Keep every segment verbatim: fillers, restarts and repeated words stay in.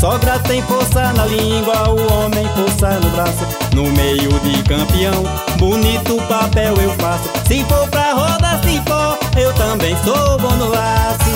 sogra tem força na língua, o homem força no braço. No meio de campeão, bonito papel eu faço. Se for pra roda cipó, eu também sou bom no laço.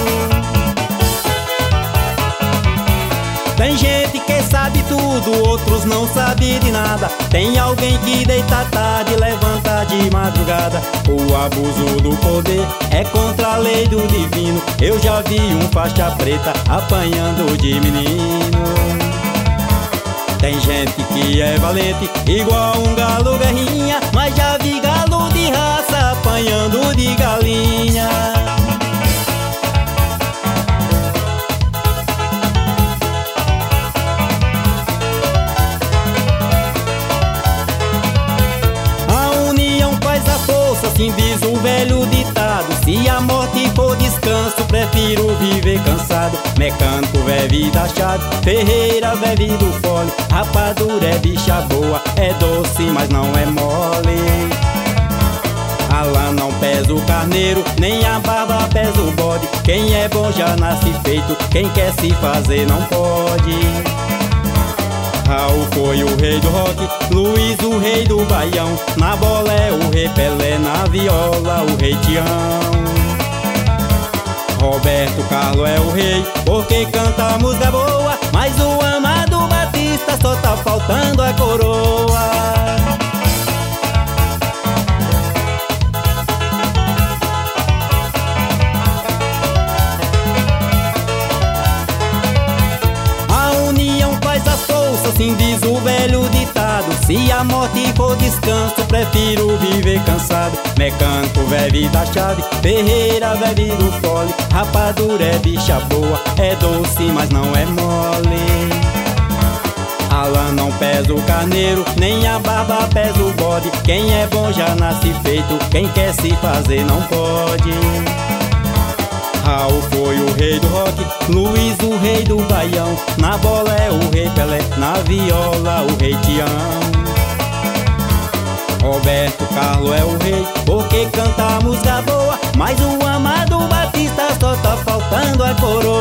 Tem gente que sabe tudo, outros não sabem de nada. Tem alguém que deita tarde e levanta de madrugada. O abuso do poder é contra a lei do divino. Eu já vi um faixa preta apanhando de menino. Tem gente que é valente, igual um galo guerrinha, mas já vi galo de raça apanhando de galinha. Assim diz o velho ditado: se a morte for descanso, prefiro viver cansado. Mecânico vive da chave, ferreira vive do fole. Rapadura é bicha boa, é doce, mas não é mole. A lã não pesa o carneiro, nem a barba pesa o bode. Quem é bom já nasce feito, quem quer se fazer não pode. Raul foi o rei do rock, Luiz o rei do baião. Na bola é o rei Pelé, na viola o rei Tião. Roberto Carlos é o rei, porque canta música boa. Mas o Amado Batista só tá faltando a coroa. Assim diz o velho ditado: se a morte for descanso, prefiro viver cansado. Mecânico vive da chave, ferreira vive do fole. Rapadura é bicha boa, é doce, mas não é mole. A lã não pesa o carneiro, nem a barba pesa o bode. Quem é bom já nasce feito, quem quer se fazer não pode. Raul foi o rei do rock, Luiz o rei do baião. Na bola é o rei Pelé, na viola o rei Tião. Roberto Carlos é o rei, porque canta música boa. Mas o Amado Batista só tá faltando a coroa.